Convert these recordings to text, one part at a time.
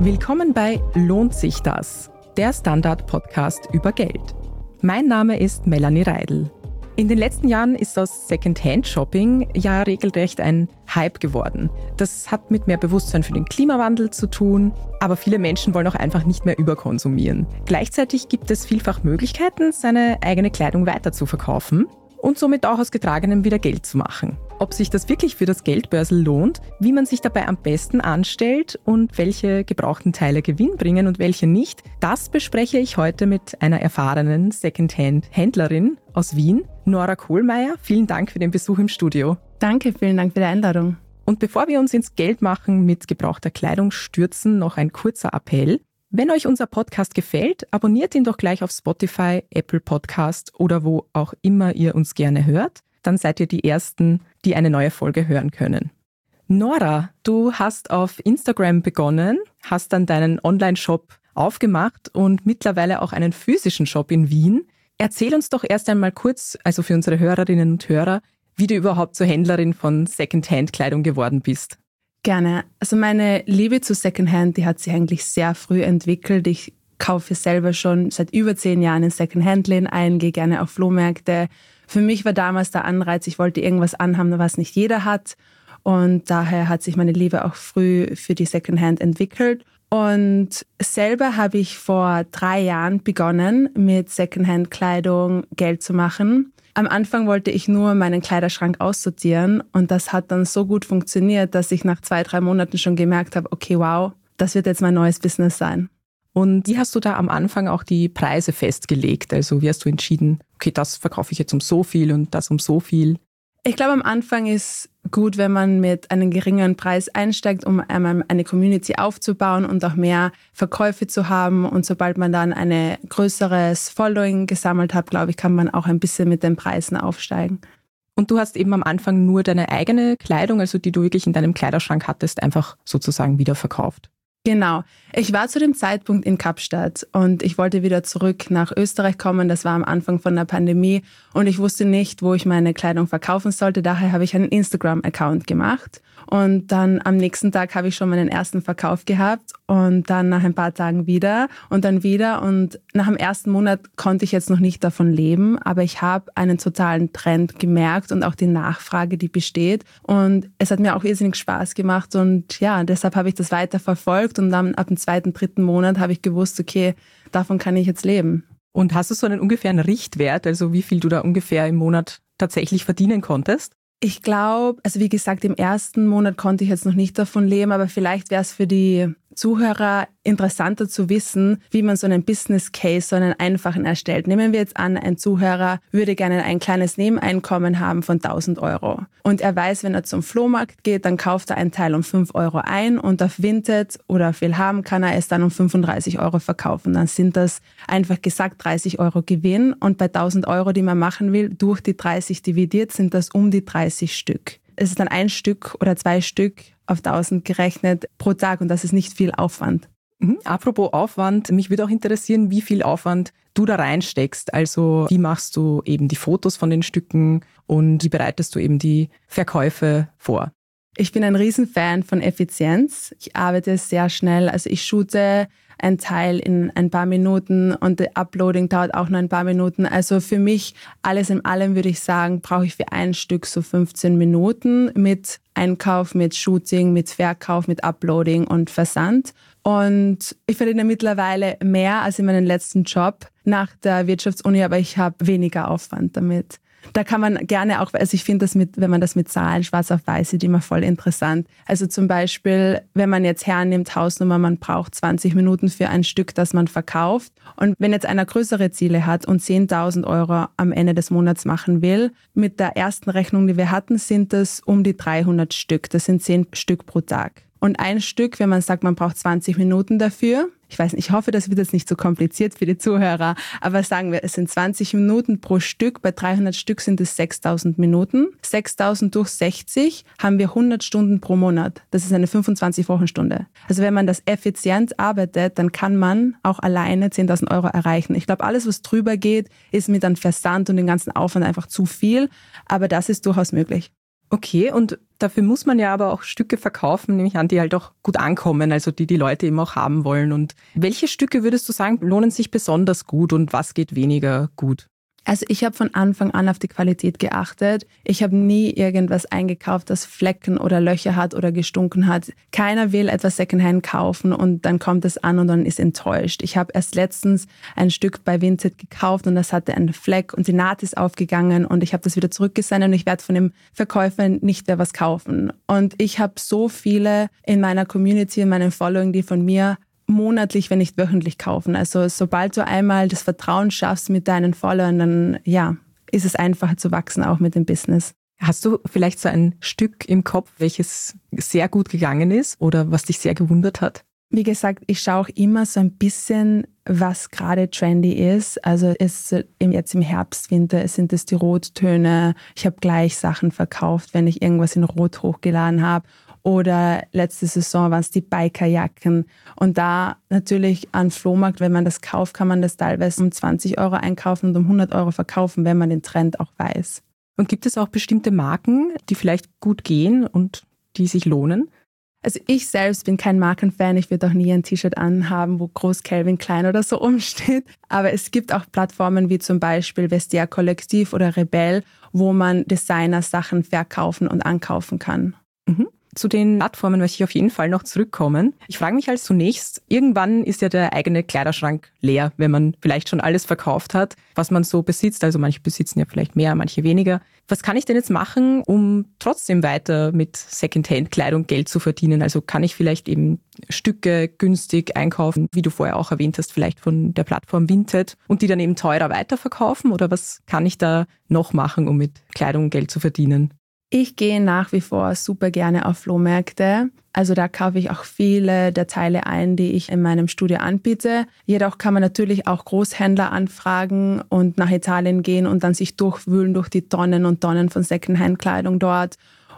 Willkommen bei Lohnt sich das? Der Standard-Podcast über Geld. Mein Name ist Melanie Reidl. In den letzten Jahren ist aus Secondhand-Shopping ja regelrecht ein Hype geworden. Das hat mit mehr Bewusstsein für den Klimawandel zu tun, aber viele Menschen wollen auch einfach nicht mehr überkonsumieren. Gleichzeitig gibt es vielfach Möglichkeiten, seine eigene Kleidung weiter zu verkaufen und somit auch aus Getragenem wieder Geld zu machen. Ob sich das wirklich für das Geldbörsel lohnt, wie man sich dabei am besten anstellt und welche gebrauchten Teile Gewinn bringen und welche nicht, das bespreche ich heute mit einer erfahrenen Secondhand-Händlerin aus Wien, Nora Kohlmeier. Vielen Dank für den Besuch im Studio. Danke, vielen Dank für die Einladung. Und bevor wir uns ins Geldmachen mit gebrauchter Kleidung stürzen, noch ein kurzer Appell. Wenn euch unser Podcast gefällt, abonniert ihn doch gleich auf Spotify, Apple Podcast oder wo auch immer ihr uns gerne hört. Dann seid ihr die Ersten, die eine neue Folge hören können. Nora, du hast auf Instagram begonnen, hast dann deinen Online-Shop aufgemacht und mittlerweile auch einen physischen Shop in Wien. Erzähl uns doch erst einmal kurz, also für unsere Hörerinnen und Hörer, wie du überhaupt zur Händlerin von Secondhand-Kleidung geworden bist. Gerne. Also meine Liebe zu Secondhand, die hat sich eigentlich sehr früh entwickelt. Ich kaufe selber schon seit über 10 Jahren in Secondhand-Läden ein, gehe gerne auf Flohmärkte. Für mich war damals der Anreiz, ich wollte irgendwas anhaben, was nicht jeder hat. Und daher hat sich meine Liebe auch früh für die Secondhand entwickelt. Und selber habe ich vor 3 Jahren begonnen, mit Secondhand-Kleidung Geld zu machen. Am Anfang wollte ich nur meinen Kleiderschrank aussortieren und das hat dann so gut funktioniert, dass ich nach 2-3 Monaten schon gemerkt habe, okay, wow, das wird jetzt mein neues Business sein. Und wie hast du da am Anfang auch die Preise festgelegt? Also wie hast du entschieden, okay, das verkaufe ich jetzt um so viel und das um so viel? Ich glaube, am Anfang ist gut, wenn man mit einem geringeren Preis einsteigt, um einmal eine Community aufzubauen und auch mehr Verkäufe zu haben. Und sobald man dann ein größeres Following gesammelt hat, glaube ich, kann man auch ein bisschen mit den Preisen aufsteigen. Und du hast eben am Anfang nur deine eigene Kleidung, also die du wirklich in deinem Kleiderschrank hattest, einfach sozusagen wieder verkauft. Genau. Ich war zu dem Zeitpunkt in Kapstadt und ich wollte wieder zurück nach Österreich kommen. Das war am Anfang von der Pandemie und ich wusste nicht, wo ich meine Kleidung verkaufen sollte. Daher habe ich einen Instagram-Account gemacht und dann am nächsten Tag habe ich schon meinen ersten Verkauf gehabt und dann nach ein paar Tagen wieder und dann wieder. Und nach dem ersten Monat konnte ich jetzt noch nicht davon leben, aber ich habe einen totalen Trend gemerkt und auch die Nachfrage, die besteht. Und es hat mir auch irrsinnig Spaß gemacht und ja, deshalb habe ich das weiter verfolgt. Und dann ab dem 2., 3. Monat habe ich gewusst, okay, davon kann ich jetzt leben. Und hast du so einen ungefähren Richtwert, also wie viel du da ungefähr im Monat tatsächlich verdienen konntest? Ich glaube, also wie gesagt, im ersten Monat konnte ich jetzt noch nicht davon leben, aber vielleicht wäre es für die Zuhörer interessanter zu wissen, wie man so einen Business Case, so einen einfachen erstellt. Nehmen wir jetzt an, ein Zuhörer würde gerne ein kleines Nebeneinkommen haben von 1.000 Euro. Und er weiß, wenn er zum Flohmarkt geht, dann kauft er einen Teil um 5 Euro ein und auf Vinted oder auf Willhaben kann er es dann um 35 Euro verkaufen. Dann sind das einfach gesagt 30 Euro Gewinn und bei 1.000 Euro, die man machen will, durch die 30 dividiert, sind das um die 30 Stück. Es ist dann 1 Stück oder 2 Stück auf 1.000 gerechnet pro Tag und das ist nicht viel Aufwand. Apropos Aufwand, mich würde auch interessieren, wie viel Aufwand du da reinsteckst. Also wie machst du eben die Fotos von den Stücken und wie bereitest du eben die Verkäufe vor? Ich bin ein Riesenfan von Effizienz. Ich arbeite sehr schnell. Also ich shoote ein Teil in ein paar Minuten und das Uploading dauert auch nur ein paar Minuten. Also für mich, alles in allem würde ich sagen, brauche ich für ein Stück so 15 Minuten mit Einkauf, mit Shooting, mit Verkauf, mit Uploading und Versand. Und ich verdiene mittlerweile mehr als in meinem letzten Job nach der Wirtschaftsuni, aber ich habe weniger Aufwand damit. Da kann man gerne auch, also ich finde das wenn man das mit Zahlen schwarz auf weiß sieht, immer voll interessant. Also zum Beispiel, wenn man jetzt hernimmt, Hausnummer, man braucht 20 Minuten für ein Stück, das man verkauft. Und wenn jetzt einer größere Ziele hat und 10.000 Euro am Ende des Monats machen will, mit der ersten Rechnung, die wir hatten, sind das um die 300 Stück. Das sind 10 Stück pro Tag. Und ein Stück, wenn man sagt, man braucht 20 Minuten dafür, ich weiß nicht, ich hoffe, das wird jetzt nicht so kompliziert für die Zuhörer, aber sagen wir, es sind 20 Minuten pro Stück, bei 300 Stück sind es 6.000 Minuten. 6.000 durch 60 haben wir 100 Stunden pro Monat. Das ist eine 25-Wochenstunde. Also wenn man das effizient arbeitet, dann kann man auch alleine 10.000 Euro erreichen. Ich glaube, alles, was drüber geht, ist mit einem Versand und dem ganzen Aufwand einfach zu viel, aber das ist durchaus möglich. Okay, und dafür muss man ja aber auch Stücke verkaufen, nehme ich an, die halt auch gut ankommen, also die Leute eben auch haben wollen. Und welche Stücke würdest du sagen, lohnen sich besonders gut und was geht weniger gut? Also ich habe von Anfang an auf die Qualität geachtet. Ich habe nie irgendwas eingekauft, das Flecken oder Löcher hat oder gestunken hat. Keiner will etwas Secondhand kaufen und dann kommt es an und dann ist enttäuscht. Ich habe erst letztens ein Stück bei Vinted gekauft und das hatte einen Fleck und die Naht ist aufgegangen und ich habe das wieder zurückgesendet und ich werde von dem Verkäufer nicht mehr was kaufen. Und ich habe so viele in meiner Community, in meinem Following, die von mir monatlich, wenn nicht wöchentlich kaufen. Also sobald du einmal das Vertrauen schaffst mit deinen Followern, dann ist es einfacher zu wachsen, auch mit dem Business. Hast du vielleicht so ein Stück im Kopf, welches sehr gut gegangen ist oder was dich sehr gewundert hat? Wie gesagt, ich schaue auch immer so ein bisschen, was gerade trendy ist. Also jetzt im Herbst, Winter sind es die Rottöne. Ich habe gleich Sachen verkauft, wenn ich irgendwas in Rot hochgeladen habe. Oder letzte Saison waren es die Bikerjacken. Und da natürlich an Flohmarkt, wenn man das kauft, kann man das teilweise um 20 € einkaufen und um 100 € verkaufen, wenn man den Trend auch weiß. Und gibt es auch bestimmte Marken, die vielleicht gut gehen und die sich lohnen? Also ich selbst bin kein Markenfan. Ich würde auch nie ein T-Shirt anhaben, wo groß Calvin Klein oder so umsteht. Aber es gibt auch Plattformen wie zum Beispiel Vestiaire Kollektiv oder Rebell, wo man Designer-Sachen verkaufen und ankaufen kann. Mhm. Zu den Plattformen möchte ich auf jeden Fall noch zurückkommen. Ich frage mich als zunächst, irgendwann ist ja der eigene Kleiderschrank leer, wenn man vielleicht schon alles verkauft hat, was man so besitzt. Also manche besitzen ja vielleicht mehr, manche weniger. Was kann ich denn jetzt machen, um trotzdem weiter mit Secondhand-Kleidung Geld zu verdienen? Also kann ich vielleicht eben Stücke günstig einkaufen, wie du vorher auch erwähnt hast, vielleicht von der Plattform Vinted und die dann eben teurer weiterverkaufen? Oder was kann ich da noch machen, um mit Kleidung Geld zu verdienen? Ich gehe nach wie vor super gerne auf Flohmärkte. Also da kaufe ich auch viele der Teile ein, die ich in meinem Studio anbiete. Jedoch kann man natürlich auch Großhändler anfragen und nach Italien gehen und dann sich durchwühlen durch die Tonnen und Tonnen von Secondhand-Kleidung dort.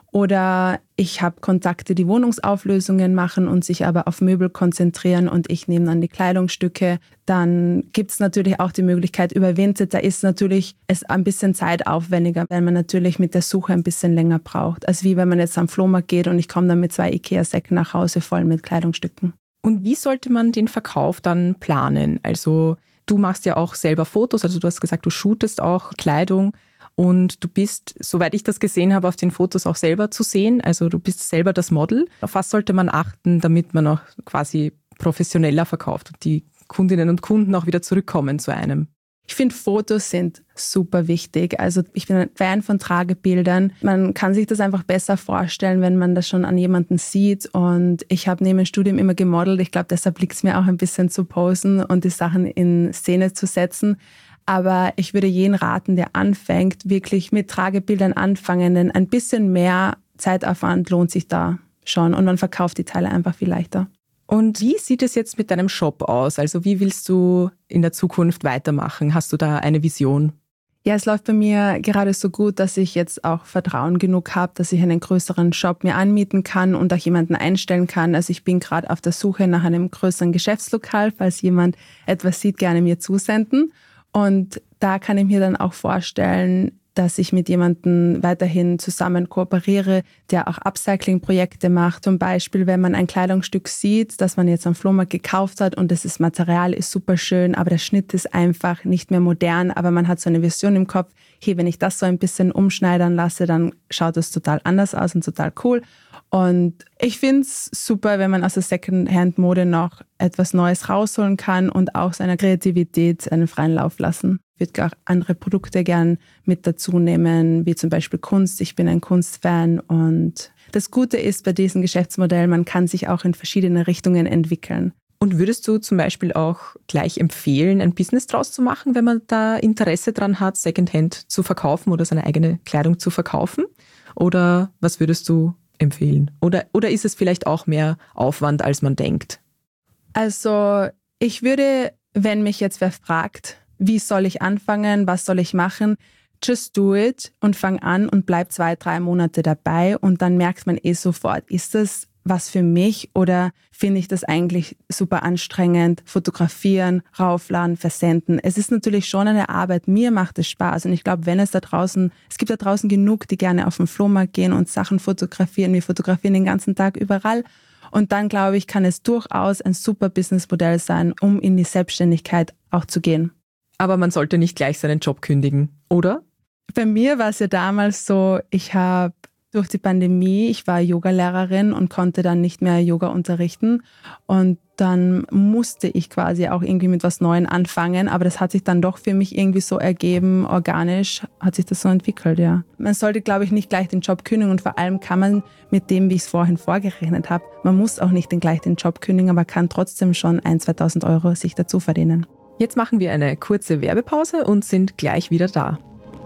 Oder ich habe Kontakte, die Wohnungsauflösungen machen und sich aber auf Möbel konzentrieren und ich nehme dann die Kleidungsstücke. Dann gibt es natürlich auch die Möglichkeit über Vinted. Da ist natürlich es ein bisschen zeitaufwendiger, weil man natürlich mit der Suche ein bisschen länger braucht. Also wie wenn man jetzt am Flohmarkt geht und ich komme dann mit 2 Ikea-Säcken nach Hause voll mit Kleidungsstücken. Und wie sollte man den Verkauf dann planen? Also du machst ja auch selber Fotos, also du hast gesagt, du shootest auch Kleidung. Und du bist, soweit ich das gesehen habe, auf den Fotos auch selber zu sehen. Also du bist selber das Model. Auf was sollte man achten, damit man auch quasi professioneller verkauft und die Kundinnen und Kunden auch wieder zurückkommen zu einem? Ich finde, Fotos sind super wichtig. Also ich bin ein Fan von Tragebildern. Man kann sich das einfach besser vorstellen, wenn man das schon an jemanden sieht. Und ich habe neben dem Studium immer gemodelt. Ich glaube, deshalb liegt es mir auch ein bisschen zu posen und die Sachen in Szene zu setzen. Aber ich würde jeden raten, der anfängt, wirklich mit Tragebildern anfangen, denn ein bisschen mehr Zeitaufwand lohnt sich da schon und man verkauft die Teile einfach viel leichter. Und wie sieht es jetzt mit deinem Shop aus? Also wie willst du in der Zukunft weitermachen? Hast du da eine Vision? Ja, es läuft bei mir gerade so gut, dass ich jetzt auch Vertrauen genug habe, dass ich einen größeren Shop mir anmieten kann und auch jemanden einstellen kann. Also ich bin gerade auf der Suche nach einem größeren Geschäftslokal, falls jemand etwas sieht, gerne mir zusenden. Und da kann ich mir dann auch vorstellen, dass ich mit jemandem weiterhin zusammen kooperiere, der auch Upcycling-Projekte macht. Zum Beispiel, wenn man ein Kleidungsstück sieht, das man jetzt am Flohmarkt gekauft hat und das Material ist super schön, aber der Schnitt ist einfach nicht mehr modern, aber man hat so eine Vision im Kopf, hey, wenn ich das so ein bisschen umschneidern lasse, dann schaut das total anders aus und total cool. Und ich finde es super, wenn man aus der Secondhand-Mode noch etwas Neues rausholen kann und auch seiner Kreativität einen freien Lauf lassen. Ich würde auch andere Produkte gern mit dazu nehmen, wie zum Beispiel Kunst. Ich bin ein Kunstfan und das Gute ist bei diesem Geschäftsmodell, man kann sich auch in verschiedene Richtungen entwickeln. Und würdest du zum Beispiel auch gleich empfehlen, ein Business draus zu machen, wenn man da Interesse dran hat, Secondhand zu verkaufen oder seine eigene Kleidung zu verkaufen? Oder was würdest du empfehlen? Oder ist es vielleicht auch mehr Aufwand, als man denkt? Also ich würde, wenn mich jetzt wer fragt, wie soll ich anfangen, was soll ich machen, just do it und fang an und bleib 2-3 Monate dabei und dann merkt man sofort, ist das was für mich oder finde ich das eigentlich super anstrengend? Fotografieren, raufladen, versenden. Es ist natürlich schon eine Arbeit. Mir macht es Spaß und ich glaube, es gibt da draußen genug, die gerne auf den Flohmarkt gehen und Sachen fotografieren. Wir fotografieren den ganzen Tag überall. Und dann, glaube ich, kann es durchaus ein super Businessmodell sein, um in die Selbstständigkeit auch zu gehen. Aber man sollte nicht gleich seinen Job kündigen, oder? Bei mir war es ja damals so, ich war Yogalehrerin und konnte dann nicht mehr Yoga unterrichten. Und dann musste ich quasi auch irgendwie mit was Neuem anfangen. Aber das hat sich dann doch für mich irgendwie so ergeben, organisch hat sich das so entwickelt, ja. Man sollte, glaube ich, nicht gleich den Job kündigen und vor allem kann man mit dem, wie ich es vorhin vorgerechnet habe, man muss auch nicht gleich den Job kündigen, aber kann trotzdem schon 1.000, 2.000 Euro sich dazu verdienen. Jetzt machen wir eine kurze Werbepause und sind gleich wieder da.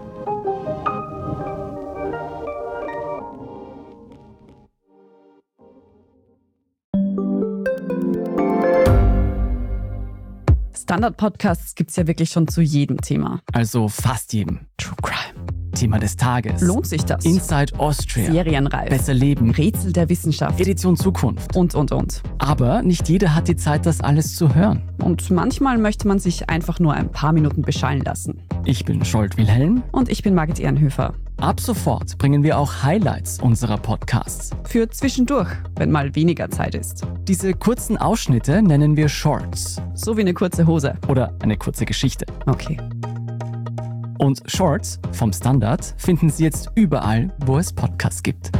Standard-Podcasts gibt es ja wirklich schon zu jedem Thema. Also fast jedem. True Crime. Thema des Tages. Lohnt sich das? Inside Austria. Serienreif. Besser leben. Rätsel der Wissenschaft. Edition Zukunft. Und. Aber nicht jeder hat die Zeit, das alles zu hören. Und manchmal möchte man sich einfach nur ein paar Minuten beschallen lassen. Ich bin Scholt Wilhelm. Und ich bin Margit Ehrenhöfer. Ab sofort bringen wir auch Highlights unserer Podcasts. Für zwischendurch, wenn mal weniger Zeit ist. Diese kurzen Ausschnitte nennen wir Shorts. So wie eine kurze Hose. Oder eine kurze Geschichte. Okay. Und Shorts vom Standard finden Sie jetzt überall, wo es Podcasts gibt.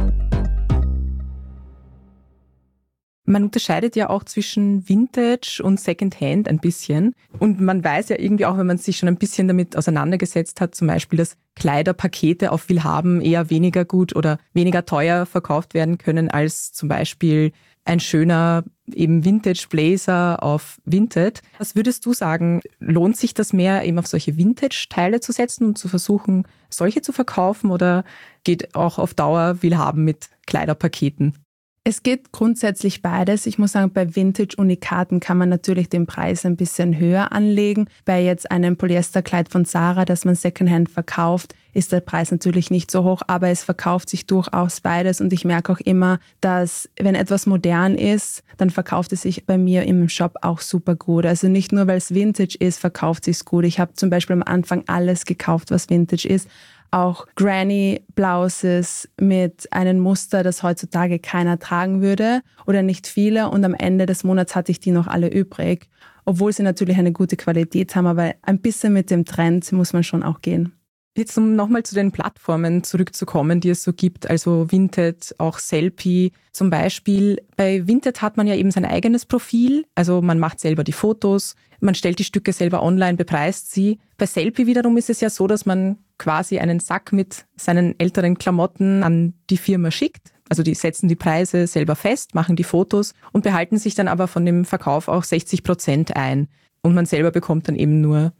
Man unterscheidet ja auch zwischen Vintage und Secondhand ein bisschen. Und man weiß ja irgendwie auch, wenn man sich schon ein bisschen damit auseinandergesetzt hat, zum Beispiel, dass Kleiderpakete auf Willhaben eher weniger gut oder weniger teuer verkauft werden können als zum Beispiel ein schöner eben Vintage Blazer auf Vinted. Was würdest du sagen, lohnt sich das mehr, eben auf solche Vintage-Teile zu setzen und zu versuchen, solche zu verkaufen oder geht auch auf Dauer Willhaben mit Kleiderpaketen? Es geht grundsätzlich beides. Ich muss sagen, bei Vintage-Unikaten kann man natürlich den Preis ein bisschen höher anlegen. Bei jetzt einem Polyesterkleid von Zara, das man Secondhand verkauft, ist der Preis natürlich nicht so hoch, aber es verkauft sich durchaus beides und ich merke auch immer, dass wenn etwas modern ist, dann verkauft es sich bei mir im Shop auch super gut. Also nicht nur, weil es Vintage ist, verkauft es sich gut. Ich habe zum Beispiel am Anfang alles gekauft, was Vintage ist. Auch Granny-Blouses mit einem Muster, das heutzutage keiner tragen würde oder nicht viele. Und am Ende des Monats hatte ich die noch alle übrig, obwohl sie natürlich eine gute Qualität haben. Aber ein bisschen mit dem Trend muss man schon auch gehen. Jetzt um nochmal zu den Plattformen zurückzukommen, die es so gibt, also Vinted, auch Sellpy zum Beispiel. Bei Vinted hat man ja eben sein eigenes Profil, also man macht selber die Fotos, man stellt die Stücke selber online, bepreist sie. Bei Sellpy wiederum ist es ja so, dass man quasi einen Sack mit seinen älteren Klamotten an die Firma schickt. Also die setzen die Preise selber fest, machen die Fotos und behalten sich dann aber von dem Verkauf auch 60% ein. Und man selber bekommt dann eben nur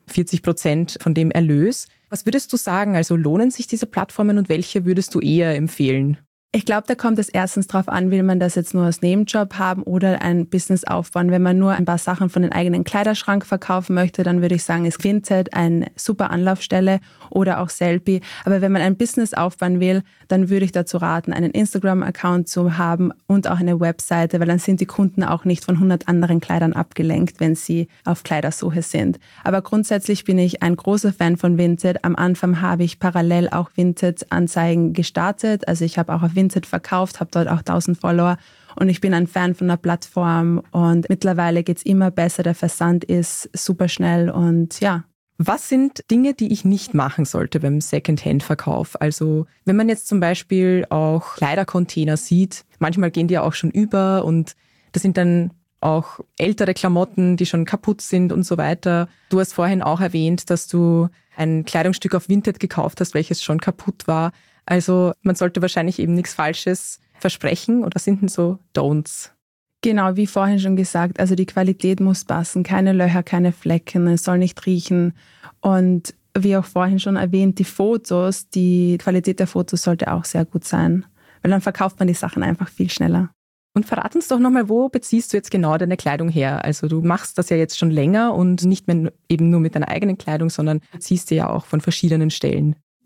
40% von dem Erlös. Was würdest du sagen, also lohnen sich diese Plattformen und welche würdest du eher empfehlen? Ich glaube, da kommt es erstens drauf an, will man das jetzt nur als Nebenjob haben oder ein Business aufbauen. Wenn man nur ein paar Sachen von den eigenen Kleiderschrank verkaufen möchte, dann würde ich sagen, ist Vinted eine super Anlaufstelle oder auch Sellpy. Aber wenn man ein Business aufbauen will, dann würde ich dazu raten, einen Instagram-Account zu haben und auch eine Webseite, weil dann sind die Kunden auch nicht von 100 anderen Kleidern abgelenkt, wenn sie auf Kleidersuche sind. Aber grundsätzlich bin ich ein großer Fan von Vinted. Am Anfang habe ich parallel auch Vinted-Anzeigen gestartet. Also ich habe auch auf Vinted verkauft, habe dort auch 1000 Follower und ich bin ein Fan von der Plattform und mittlerweile geht es immer besser, der Versand ist super schnell und ja. Was sind Dinge, die ich nicht machen sollte beim Secondhand-Verkauf? Also wenn man jetzt zum Beispiel auch Kleidercontainer sieht, manchmal gehen die ja auch schon über und das sind dann auch ältere Klamotten, die schon kaputt sind und so weiter. Du hast vorhin auch erwähnt, dass du ein Kleidungsstück auf Vinted gekauft hast, welches schon kaputt war. Also man sollte wahrscheinlich eben nichts Falsches versprechen oder sind denn so Don'ts? Genau, wie vorhin schon gesagt, also die Qualität muss passen, keine Löcher, keine Flecken, es soll nicht riechen und wie auch vorhin schon erwähnt, die Qualität der Fotos sollte auch sehr gut sein, weil dann verkauft man die Sachen einfach viel schneller. Und verrat uns doch nochmal, wo beziehst du jetzt genau deine Kleidung her? Also du machst das ja jetzt schon länger und nicht mehr eben nur mit deiner eigenen Kleidung, sondern ziehst sie ja auch von verschiedenen Stellen.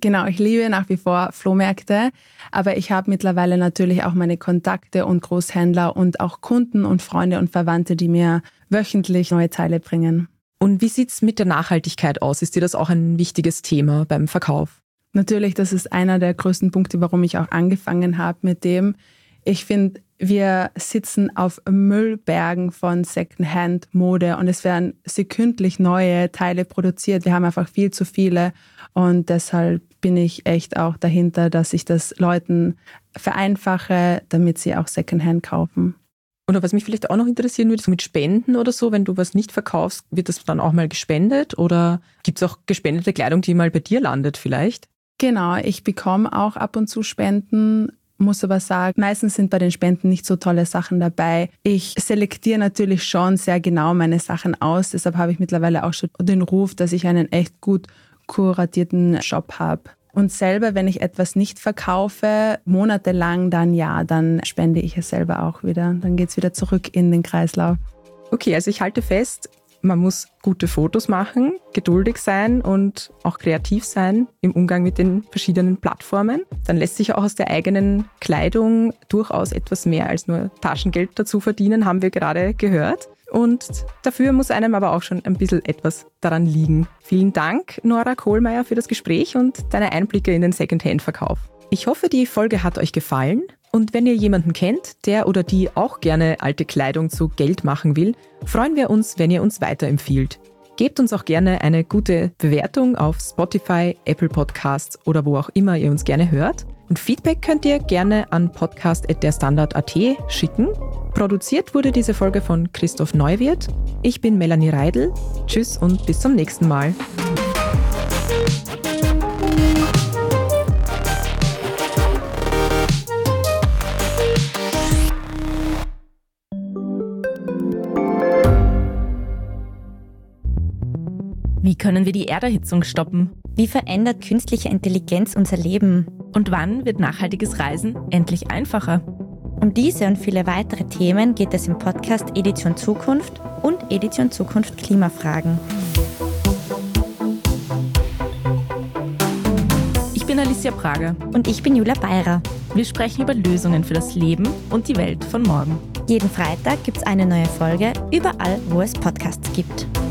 Genau, ich liebe nach wie vor Flohmärkte, aber ich habe mittlerweile natürlich auch meine Kontakte und Großhändler und auch Kunden und Freunde und Verwandte, die mir wöchentlich neue Teile bringen. Und wie sieht es mit der Nachhaltigkeit aus? Ist dir das auch ein wichtiges Thema beim Verkauf? Natürlich, das ist einer der größten Punkte, warum ich auch angefangen habe mit dem. Ich finde, wir sitzen auf Müllbergen von Secondhand-Mode und es werden sekündlich neue Teile produziert. Wir haben einfach viel zu viele und deshalb bin ich echt auch dahinter, dass ich das Leuten vereinfache, damit sie auch Secondhand kaufen. Oder was mich vielleicht auch noch interessieren würde, so mit Spenden oder so, wenn du was nicht verkaufst, wird das dann auch mal gespendet oder gibt es auch gespendete Kleidung, die mal bei dir landet vielleicht? Genau, ich bekomme auch ab und zu Spenden, muss aber sagen, meistens sind bei den Spenden nicht so tolle Sachen dabei. Ich selektiere natürlich schon sehr genau meine Sachen aus, deshalb habe ich mittlerweile auch schon den Ruf, dass ich einen echt gut kuratierten Shop habe. Und selber, wenn ich etwas nicht verkaufe, monatelang, dann spende ich es selber auch wieder. Dann geht es wieder zurück in den Kreislauf. Okay, also ich halte fest, man muss gute Fotos machen, geduldig sein und auch kreativ sein im Umgang mit den verschiedenen Plattformen. Dann lässt sich auch aus der eigenen Kleidung durchaus etwas mehr als nur Taschengeld dazu verdienen, haben wir gerade gehört. Und dafür muss einem aber auch schon ein bisschen etwas daran liegen. Vielen Dank, Nora Kohlmeier, für das Gespräch und deine Einblicke in den Secondhand-Verkauf. Ich hoffe, die Folge hat euch gefallen. Und wenn ihr jemanden kennt, der oder die auch gerne alte Kleidung zu Geld machen will, freuen wir uns, wenn ihr uns weiterempfiehlt. Gebt uns auch gerne eine gute Bewertung auf Spotify, Apple Podcasts oder wo auch immer ihr uns gerne hört. Und Feedback könnt ihr gerne an podcast@derstandard.at schicken. Produziert wurde diese Folge von Christoph Neuwirth. Ich bin Melanie Reidl. Tschüss und bis zum nächsten Mal. Wie können wir die Erderhitzung stoppen? Wie verändert künstliche Intelligenz unser Leben? Und wann wird nachhaltiges Reisen endlich einfacher? Um diese und viele weitere Themen geht es im Podcast Edition Zukunft und Edition Zukunft Klimafragen. Ich bin Alicia Prager. Und ich bin Julia Beirer. Wir sprechen über Lösungen für das Leben und die Welt von morgen. Jeden Freitag gibt es eine neue Folge, überall, wo es Podcasts gibt.